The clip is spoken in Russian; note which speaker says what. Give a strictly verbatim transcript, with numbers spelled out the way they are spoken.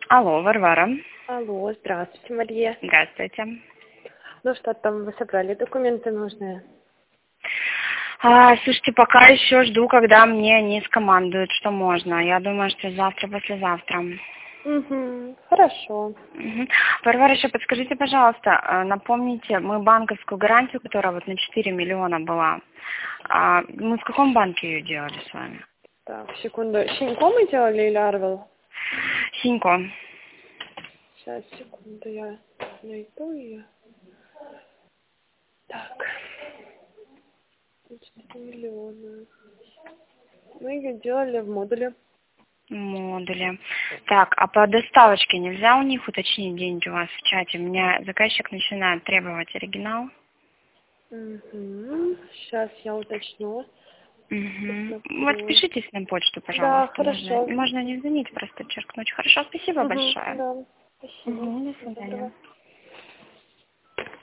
Speaker 1: Алло, Варвара.
Speaker 2: Алло, здравствуйте, Мария.
Speaker 1: Здравствуйте.
Speaker 2: Ну что там, вы собрали документы нужные?
Speaker 1: А, слушайте, пока еще жду, когда мне они скомандуют, что можно. Я думаю, что завтра, послезавтра.
Speaker 2: Угу, хорошо.
Speaker 1: Угу. Варвара, еще подскажите, пожалуйста, а, напомните, мы банковскую гарантию, которая вот на четыре миллиона была, а, мы в каком банке ее делали с вами?
Speaker 2: Так, секунду. Шинько мы делали или Арвел?
Speaker 1: Синько.
Speaker 2: Сейчас, секунду, я найду ее. Так. четыре миллиона. Мы ее делали в модуле.
Speaker 1: Модули. Так, а по доставочке нельзя у них уточнить деньги у вас в чате? У меня заказчик начинает требовать оригинал.
Speaker 2: Угу. Сейчас я уточню.
Speaker 1: Угу. Вот
Speaker 2: Посмотрю.
Speaker 1: спешитесь на почту,
Speaker 2: Да,
Speaker 1: пожалуйста. Можно,
Speaker 2: хорошо.
Speaker 1: можно не звонить, просто черкнуть. Хорошо, спасибо
Speaker 2: Угу,
Speaker 1: большое.
Speaker 2: да. Спасибо.
Speaker 1: Угу, до
Speaker 2: Всего
Speaker 1: свидания.
Speaker 2: доброго.